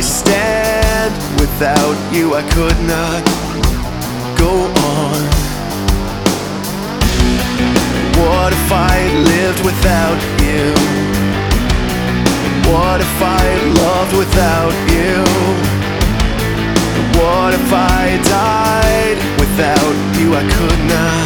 stand. Without you I could not go on. What if I lived without you? What if I loved without you? What if I died without you? I could not